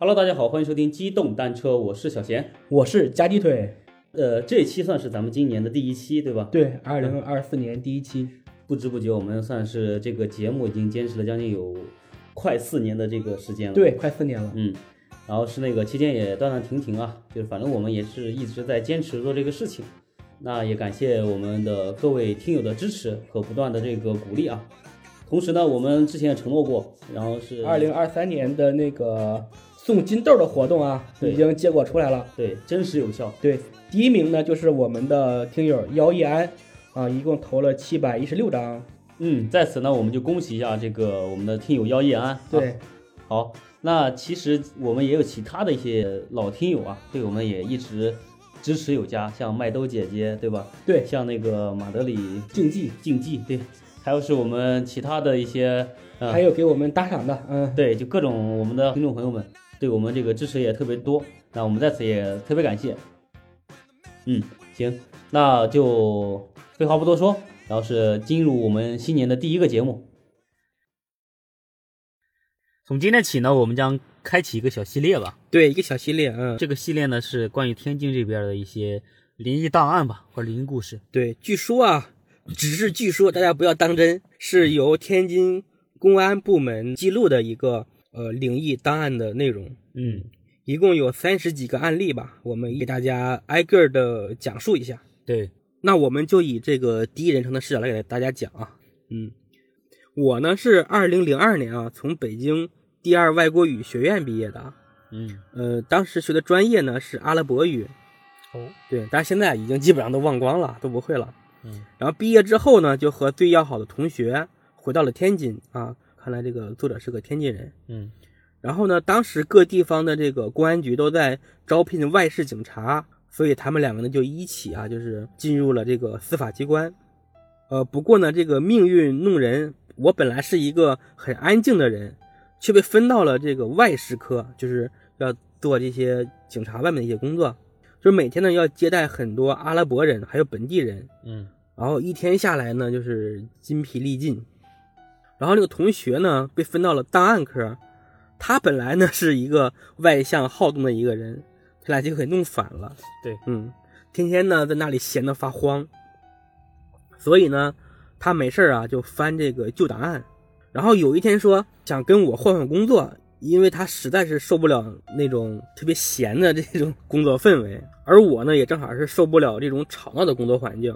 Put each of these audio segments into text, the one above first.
Hello， 大家好，欢迎收听机动单车，我是小贤， 我是夹鸡腿。 这一期算是咱们今年的第一期，对吧？ 对，2024年第一期。 不知不觉，我们算是这个节目已经坚持了将近有快4年的这个时间了。 对，快4年了。 然后是那个期间也断断停停啊，就是反正我们也是一直在坚持做这个事情。那也感谢我们的各位听友的支持和不断的这个鼓励啊。同时呢，我们之前也承诺过，然后是 2023年的那个送金豆的活动啊，已经结果出来了。 对，真实有效。 对，第一名呢就是我们的听友姚一安啊，一共投了716张。 在此呢，我们就恭喜一下这个我们的听友姚一安。 对， 好，那其实我们也有其他的一些老听友啊，对我们也一直支持有加，像麦兜姐姐，对吧？ 对， 像那个马德里竞技，对，还有是我们其他的一些， 还有给我们打赏的， 对，就各种我们的听众朋友们对我们这个支持也特别多，那我们在此也特别感谢。行，那就废话不多说，然后是进入我们新年的第一个节目。从今天起呢，我们将开启一个小系列吧。 对，一个小系列。 这个系列呢是关于天津这边的一些灵异档案吧，或者灵异故事。 对，据说啊，只是据说，大家不要当真，是由天津公安部门记录的一个灵异档案的内容。一共有30几个案例吧，我们给大家挨个的讲述一下。 对， 那我们就以这个第一人称的视角来给大家讲啊。我呢是2002年啊，从北京第2外国语学院毕业的。当时学的专业呢是阿拉伯语。对，但是现在已经基本上都忘光了，都不会了。然后毕业之后呢，就和最要好的同学回到了天津啊。看来这个作者是个天津人。然后呢，当时各地方的这个公安局都在招聘外事警察，所以他们两个呢就一起啊，就是进入了这个司法机关。不过呢，这个命运弄人，我本来是一个很安静的人，却被分到了这个外事科，就是要做这些警察外面的一些工作，就是每天呢要接待很多阿拉伯人还有本地人。然后一天下来呢，就是筋疲力尽。然后这个同学呢被分到了档案科，他本来呢是一个外向好动的一个人，他俩就给弄反了。 对， 天天呢在那里闲得发慌，所以呢他没事啊就翻这个旧档案。然后有一天说想跟我换换工作，因为他实在是受不了那种特别闲的这种工作氛围，而我呢也正好是受不了这种吵闹的工作环境。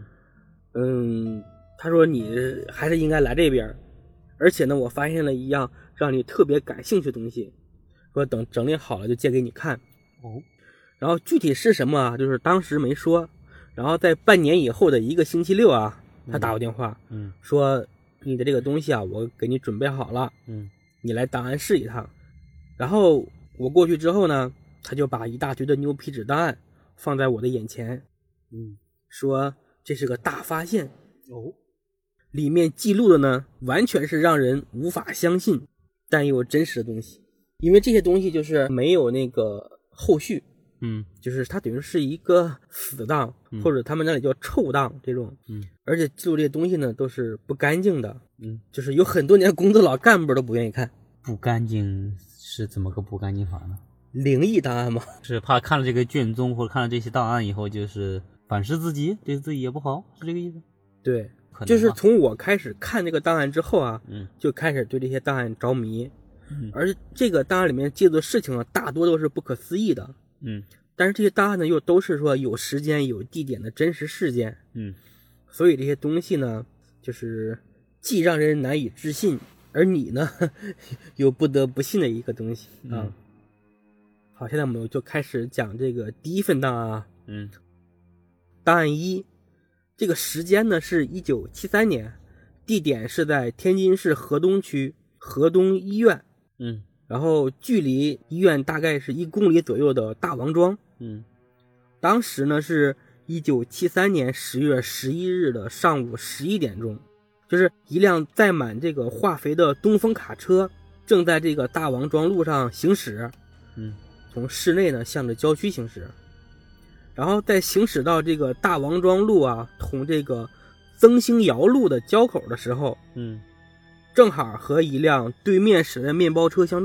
他说你还是应该来这边，而且呢我发现了一样让你特别感兴趣的东西，说等整理好了就借给你看。然后具体是什么啊，就是当时没说。然后在半年以后的一个星期六啊，他打过电话，说你的这个东西啊我给你准备好了，你来档案室一趟。然后我过去之后呢，他就把一大堆的牛皮纸档案放在我的眼前，说这是个大发现。里面记录的呢完全是让人无法相信但又真实的东西，因为这些东西就是没有那个后续。就是它等于是一个死档，或者他们那里叫臭档这种。而且记录这些东西呢都是不干净的。就是有很多年工作老干部都不愿意看。 不干净是怎么个不干净法呢？ 灵异档案嘛， 是怕看了这个卷宗或者看了这些档案以后就是反噬自己，对自己也不好，是这个意思？ 对，就是从我开始看这个档案之后啊，就开始对这些档案着迷。而这个档案里面记录的事情啊大多都是不可思议的。但是这些档案呢又都是说有时间有地点的真实事件。所以这些东西呢就是既让人难以置信，而你呢又不得不信的一个东西啊。好，现在我们就开始讲这个第一份档案啊。档案1，这个时间呢是1973年，地点是在天津市河东区河东医院。然后距离医院大概是1公里左右的大王庄。当时呢是1973年10月11日的上午11点钟，就是一辆载满这个化肥的东风卡车正在这个大王庄路上行驶。从市内呢向着郊区行驶。然后在行驶到这个大王庄路啊同这个曾兴窑路的交口的时候，正好和一辆对面驶的面包车相撞，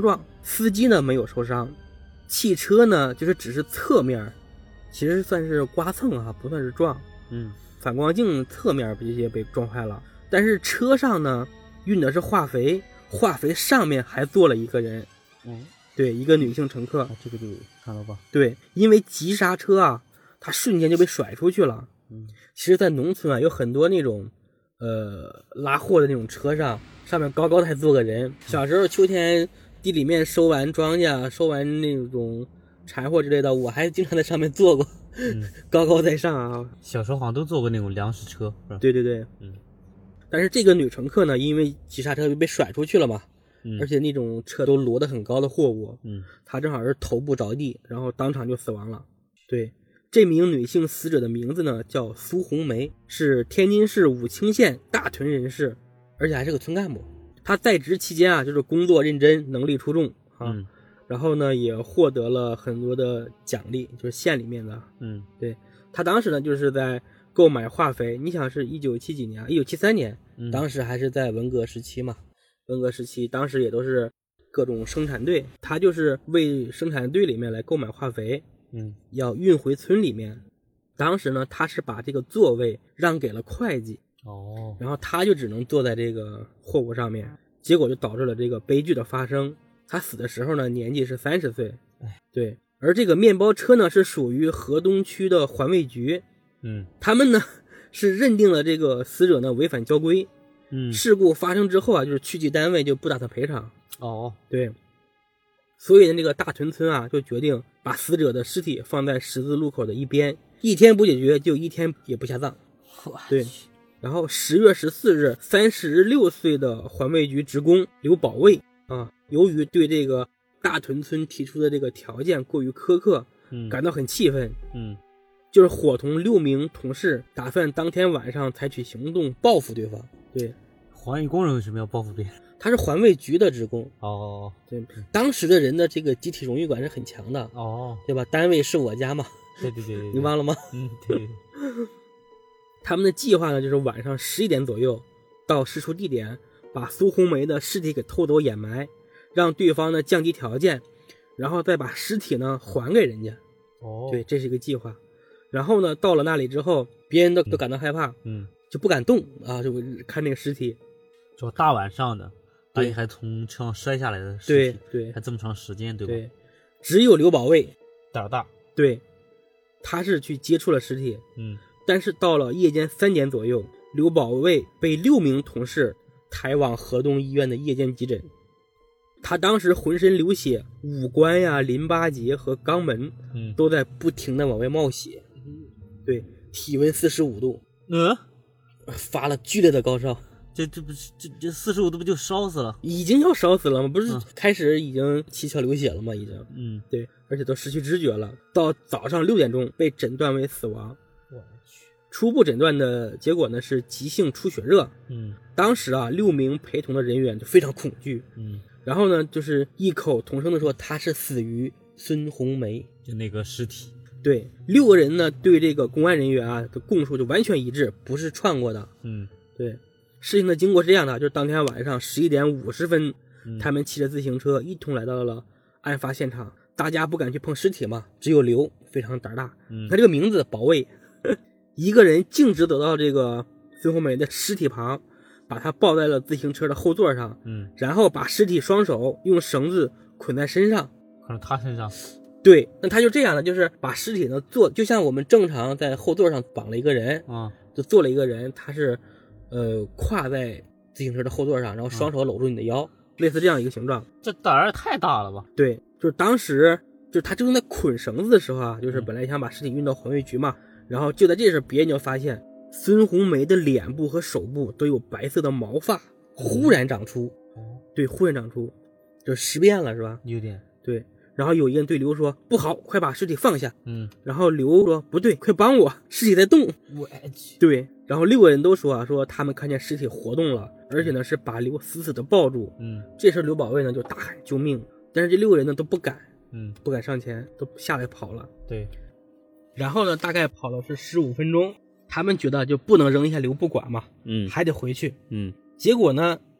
司机呢没有受伤，汽车呢就是只是侧面，其实算是刮蹭啊，不算是撞。反光镜侧面这些被撞坏了，但是车上呢运的是化肥，化肥上面还坐了一个人。对，一个女性乘客。 这个就看到吧？ 对，因为急刹车啊，她瞬间就被甩出去了。其实在农村啊有很多那种拉货的那种车上面高高的还坐个人。小时候秋天地里面收完庄稼，收完那种柴火之类的，我还经常在上面坐过。高高在上啊。 小时候好像都坐过那种粮食车。 对对对。但是这个女乘客呢，因为急刹车就被甩出去了嘛。而且那种车都摞得很高的货物。她正好是头部着地，然后当场就死亡了。对，这名女性死者的名字呢叫苏红梅，是天津市武清县大屯人士，而且还是个村干部。她在职期间啊，就是工作认真，能力出众啊。然后呢，也获得了很多的奖励，就是县里面的。对，她当时呢就是在购买化肥。你想是1970几年，1973年，当时还是在文革时期嘛。文革时期，当时也都是各种生产队，她就是为生产队里面来购买化肥。要运回村里面。当时呢，他是把这个座位让给了会计。然后他就只能坐在这个货物上面，结果就导致了这个悲剧的发生。他死的时候呢，年纪是30岁。对，而这个面包车呢，是属于河东区的环卫局。他们呢是认定了这个死者呢违反交规。事故发生之后啊，就是区级单位就不打算赔偿。对。所以呢，这个大屯村啊，就决定把死者的尸体放在十字路口的一边，1天不解决就1天也不下葬。对。然后10月14日，36岁的环卫局职工刘保卫啊，由于对这个大屯村提出的这个条件过于苛刻，感到很气愤。就是伙同6名同事，打算当天晚上采取行动报复对方。对。 环卫工人为什么要报复别人？ 他是环卫局的职工。对，当时的人的这个集体荣誉感是很强的。对吧？单位是我家嘛。 对， 你忘了吗？ 对。 他们的计划呢，就是晚上11点左右到事出地点，把苏红梅的尸体给偷走掩埋，让对方呢降低条件，然后再把尸体呢还给人家。对，这是一个计划。然后呢，到了那里之后，别人都感到害怕。就不敢动啊，就看那个尸体。 就大晚上的，而且还从车上摔下来的尸体。 对， 还这么长时间，对吧？ 对，只有刘保卫胆大。 对，他是去接触了尸体。但是到了夜间3点左右，刘保卫被6名同事抬往河东医院的夜间急诊。他当时浑身流血，五官呀、淋巴结和肛门都在不停的往外冒血。对，体温45度。发了剧烈的高烧。 这不是这45度不就烧死了？ 已经要烧死了吗？不是开始已经七窍流血了吗？已经。对，而且都失去知觉了。到早上6点钟被诊断为死亡。 我去。 初步诊断的结果呢是急性出血热。当时啊，6名陪同的人员就非常恐惧。然后呢，就是异口同声的说他是死于孙红梅， 就那个尸体。 对，6个人呢对这个公安人员啊的供述就完全一致，不是串过的。对。事情的经过是这样的，就是当天晚上11点50分，他们骑着自行车一同来到了案发现场。大家不敢去碰尸体嘛，只有刘非常胆大。他这个名字保卫，一个人径直走到这个孙红梅的尸体旁，把她抱在了自行车的后座上。然后把尸体双手用绳子捆在身上。 捆在他身上？ 对，那他就这样的，就是把尸体呢坐，就像我们正常在后座上绑了一个人就坐了一个人，他是跨在自行车的后座上，然后双手搂住你的腰，类似这样一个形状。 这胆儿太大了吧？ 对，就是当时就是他正在捆绳子的时候啊，就是本来想把尸体运到环卫局嘛，然后就在这时候，别人就发现孙红梅的脸部和手部都有白色的毛发忽然长出。对，忽然长出，就尸变了是吧？ 有点。 对。然后有一个人对刘说：“不好，快把尸体放下。”然后刘说：“不对，快帮我，尸体在动。” 我去。 对。然后6个人都说啊，说他们看见尸体活动了，而且呢是把刘死死的抱住。这时候刘保卫呢就大喊救命，但是这6个人呢都不敢，不敢上前，都下来跑了。 对。 然后呢，大概跑了是15分钟，他们觉得就不能扔下刘不管嘛，还得回去。结果呢，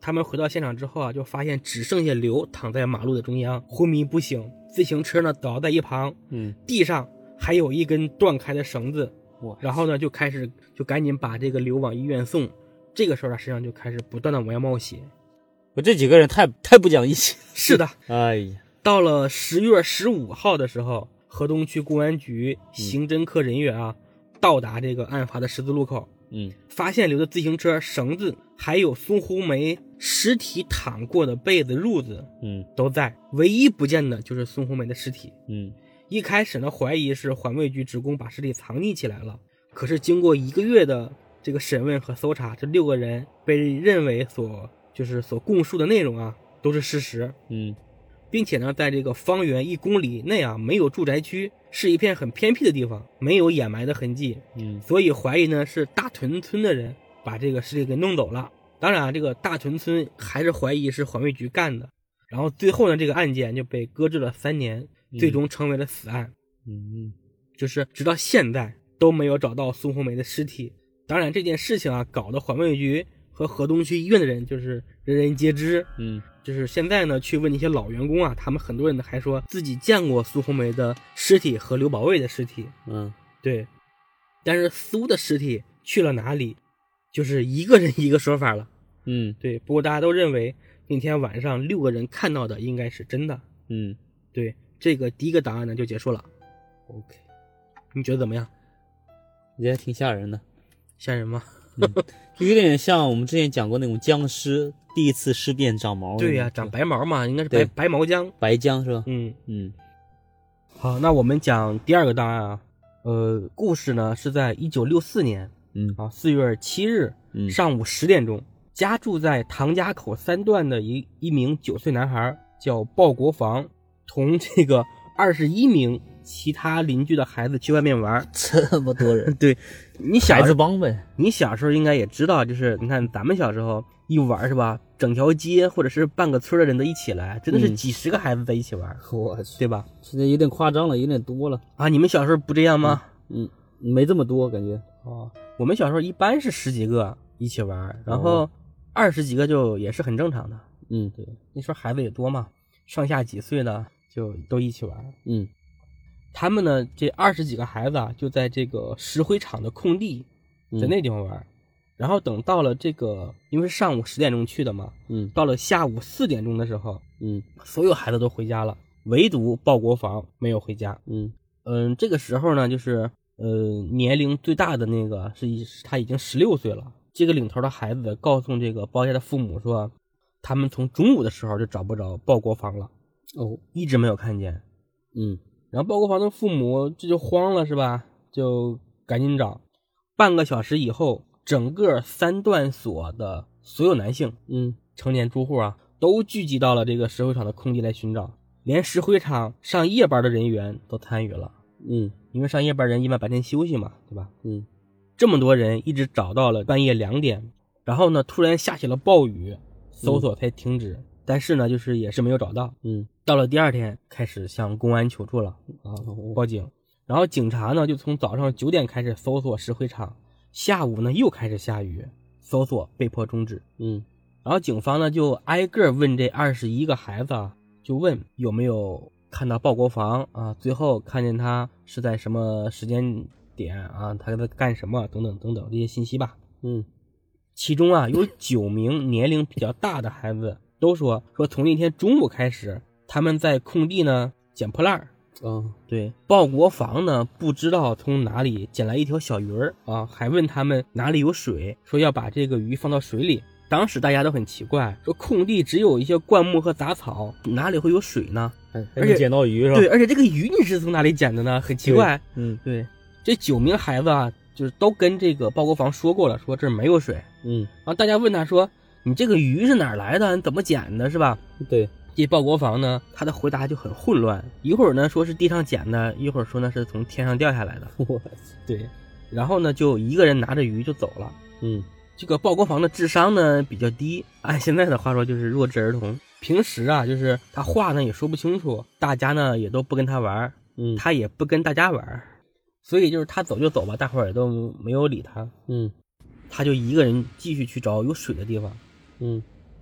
他们回到现场之后啊，就发现只剩下刘躺在马路的中央，昏迷不醒，自行车呢倒在一旁，地上还有一根断开的绳子，然后呢就赶紧把这个刘往医院送。这个时候他身上就开始不断的往外冒血。 我这几个人太不讲义气。 是的， 哎呀， 到了10月15号的时候，河东区公安局刑侦科人员啊，到达这个案发的十字路口，发现刘的自行车、绳子，还有孙红梅尸体躺过的被子、褥子，都在，唯一不见的就是孙红梅的尸体。一开始呢，怀疑是环卫局职工把尸体藏匿起来了，可是经过1个月的这个审问和搜查，这6个人被认为所供述的内容啊都是事实。并且呢，在这个方圆1公里内啊，没有住宅区，是一片很偏僻的地方，没有掩埋的痕迹。所以怀疑呢是大屯村的人把这个尸体给弄走了。当然这个大屯村还是怀疑是环卫局干的。然后最后呢，这个案件就被搁置了3年，最终成为了死案。就是直到现在都没有找到孙红梅的尸体。当然这件事情啊，搞得环卫局和河东区医院的人就是人人皆知。就是现在呢，去问那些老员工啊，他们很多人还说自己见过孙红梅的尸体和刘保卫的尸体。对。但是苏的尸体去了哪里，就是一个人一个说法了。对。不过大家都认为那天晚上6个人看到的应该是真的。对。这个第一个档案呢就结束了。 OK， 你觉得怎么样？ 我觉得挺吓人的。 吓人吗？ 就有点像我们之前讲过那种僵尸第一次尸变长毛。 对呀，长白毛嘛，应该是白毛僵。 白僵是吧？ 好，那我们讲第二个档案啊。故事呢是在1964年，4月7日上午10点钟，家住在唐家口3段的一名9岁男孩叫鲍国防，同这个21名其他邻居的孩子去外面玩。 这么多人。 对，你孩子帮呗。 你小时候应该也知道，就是你看咱们小时候一玩是吧，整条街或者是半个村的人都一起来，真的是几十个孩子在一起玩。 我去， 对吧？ 现在有点夸张了，有点多了啊。你们小时候不这样吗？ 没这么多感觉。 我们小时候一般是10几个一起玩，然后20几个就也是很正常的。对，那时候孩子也多嘛，上下几岁的就都一起玩。他们呢这20几个孩子啊，就在这个石灰场的空地，在那地方玩。然后等到了这个，因为是上午10点钟去的嘛，到了下午4点钟的时候，所有孩子都回家了，唯独鲍国防没有回家。这个时候呢，就是年龄最大的那个他已经16岁了。这个领头的孩子告诉这个鲍家的父母说，他们从中午的时候就找不着鲍国防了，一直没有看见。然后鲍国防的父母这就慌了是吧，就赶紧找。半个小时以后，整个3段所的所有男性成年住户啊，都聚集到了这个石灰场的空地来寻找，连石灰场上夜班的人员都参与了。因为上夜班人一般白天休息嘛，对吧？这么多人一直找到了半夜2点，然后呢突然下起了暴雨，搜索才停止。但是呢就是也是没有找到。到了第2天开始向公安求助了报警。然后警察呢就从早上9点开始搜索石灰场，下午呢又开始下雨，搜索被迫终止。然后警方呢就挨个问这21个孩子啊，就问有没有看到鲍国防啊，最后看见他是在什么时间点啊，他在干什么等等等等这些信息吧。其中啊有9名年龄比较大的孩子都说从那天中午开始，他们在空地呢捡破烂。对，鲍国防呢不知道从哪里捡来一条小鱼啊，还问他们哪里有水，说要把这个鱼放到水里。当时大家都很奇怪，说空地只有一些灌木和杂草，哪里会有水呢？ 而且捡到鱼是吧？ 对，而且这个鱼你是从哪里捡的呢？很奇怪。对，这9名孩子啊，就是都跟这个鲍国防说过了，说这儿没有水。然后大家问他说，你这个鱼是哪儿来的？你怎么捡的？是吧？ 对。 这鲍国防呢，他的回答就很混乱，一会儿呢说是地上捡的，一会儿说呢是从天上掉下来的。对，然后呢就一个人拿着鱼就走了。这个鲍国防的智商呢比较低，按现在的话说就是弱智儿童。平时啊就是他话呢也说不清楚，大家呢也都不跟他玩，他也不跟大家玩，所以就是他走就走吧，大伙儿也都没有理他。他就一个人继续去找有水的地方。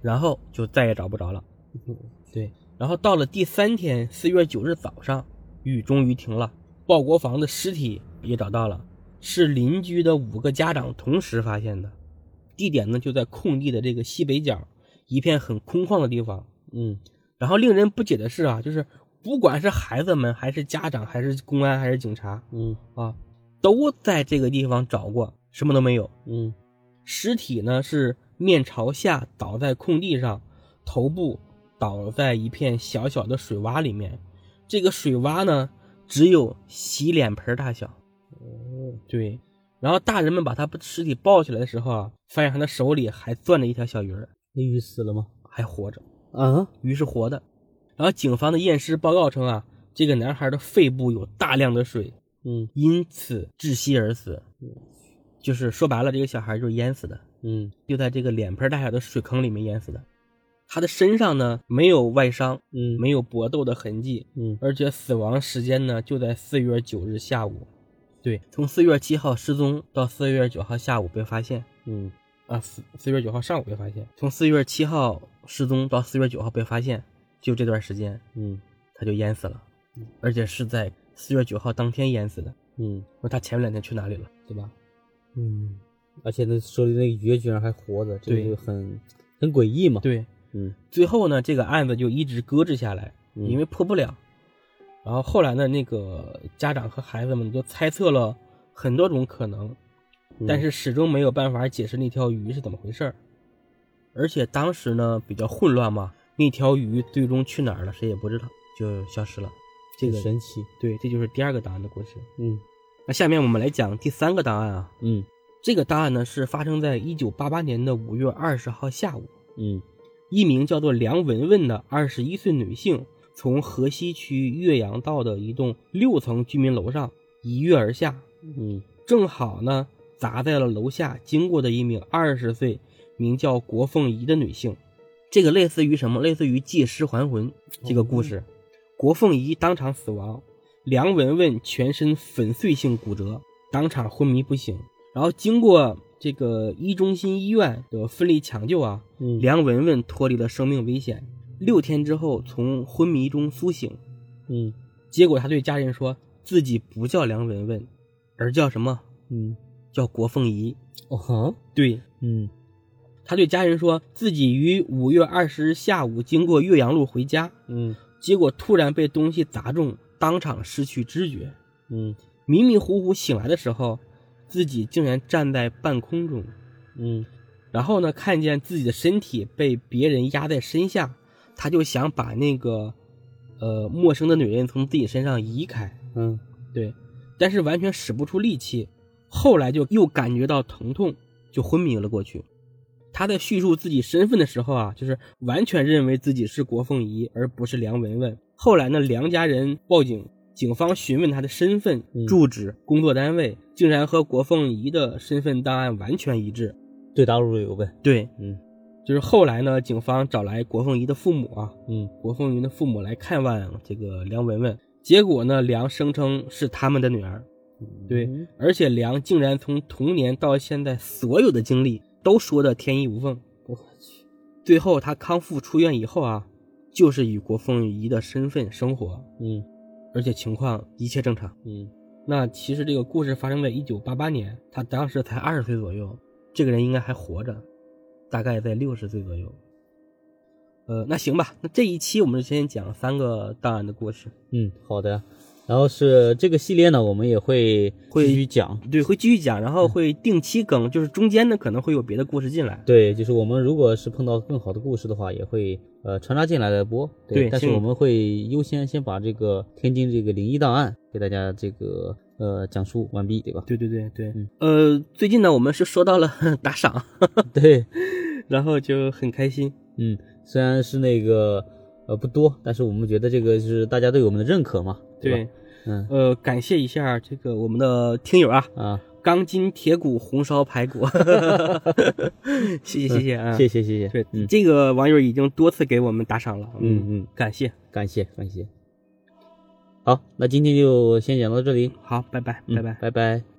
然后就再也找不着了。对，然后到了第3天4月9日早上，雨终于停了，鲍国防的尸体也找到了，是邻居的5个家长同时发现的。地点呢就在空地的这个西北角，一片很空旷的地方。然后令人不解的是啊，就是不管是孩子们还是家长还是公安还是警察，都在这个地方找过，什么都没有。尸体呢是面朝下倒在空地上，头部倒在一片小小的水洼里面，这个水洼呢只有洗脸盆大小。对，然后大人们把他尸体抱起来的时候啊，发现他的手里还攥着一条小鱼儿。 那鱼死了吗？ 还活着啊， 鱼是活的。然后警方的验尸报告称啊，这个男孩的肺部有大量的水，因此窒息而死。就是说白了，这个小孩就是淹死的。就在这个脸盆大小的水坑里面淹死的。他的身上呢没有外伤，没有搏斗的痕迹，而且死亡时间呢就在4月9日下午。对，从4月7号失踪到4月9号下午被发现。4月9号上午被发现，从4月7号失踪到4月9号被发现，就这段时间，他就淹死了，而且是在4月9号当天淹死的。那他前面2天去哪里了，对吧？ 而且那手里那个鱼居然还活着，这个就很诡异嘛。 对，最后呢，这个案子就一直搁置下来，因为破不了。然后后来呢，那个家长和孩子们都猜测了很多种可能，但是始终没有办法解释那条鱼是怎么回事。而且当时呢比较混乱嘛，那条鱼最终去哪儿了谁也不知道，就消失了。这个神奇。 对，这就是第2个档案的故事。那下面我们来讲第3个档案啊。这个档案呢是发生在1988年的5月20号下午。一名叫做梁文文的21岁女性从河西区岳阳道的一栋6层居民楼上一跃而下，正好呢砸在了楼下经过的一名20岁名叫国凤仪的女性。这个类似于什么？类似于借尸还魂这个故事。国凤仪当场死亡，梁文文全身粉碎性骨折，当场昏迷不醒。然后经过这个一中心医院的奋力抢救啊，梁文文脱离了生命危险，6天之后从昏迷中苏醒。结果他对家人说自己不叫梁文文，而叫什么？叫国凤仪。对，他对家人说自己于5月20日下午经过岳阳路回家，结果突然被东西砸中，当场失去知觉。迷迷糊糊醒来的时候，自己竟然站在半空中。然后呢看见自己的身体被别人压在身下，他就想把那个陌生的女人从自己身上移开。对，但是完全使不出力气，后来就又感觉到疼痛，就昏迷了过去。他在叙述自己身份的时候啊，就是完全认为自己是国凤仪而不是梁文文。后来呢梁家人报警，警方询问他的身份、住址、工作单位，竟然和国凤仪的身份档案完全一致。 对答如流呗。 对，就是后来呢警方找来国凤仪的父母啊，国凤仪的父母来看望这个梁文文，结果呢梁声称是他们的女儿。对，而且梁竟然从童年到现在所有的经历都说的天衣无缝。我去，最后他康复出院以后啊，就是以国凤仪的身份生活。而且情况一切正常。那其实这个故事发生在1988年，他当时才20岁左右，这个人应该还活着，大概在60岁左右。那行吧，那这一期我们就先讲3个档案的故事。 好的。然后是这个系列呢，我们也会继续讲。 对，会继续讲，然后会定期更，就是中间呢可能会有别的故事进来。 对，就是我们如果是碰到更好的故事的话，也会穿插进来来播。对，但是我们会优先先把这个天津这个灵异档案给大家这个讲述完毕，对吧？ 对。最近呢我们是说到了打赏。 对， 然后就很开心。 虽然是那个不多，但是我们觉得这个是大家对我们的认可嘛。 对，感谢一下这个我们的听友啊，钢筋铁骨红烧排骨。谢谢啊， 谢谢。 对，这个网友已经多次给我们打赏了。感谢。 好，那今天就先讲到这里。 好，拜拜。 拜拜。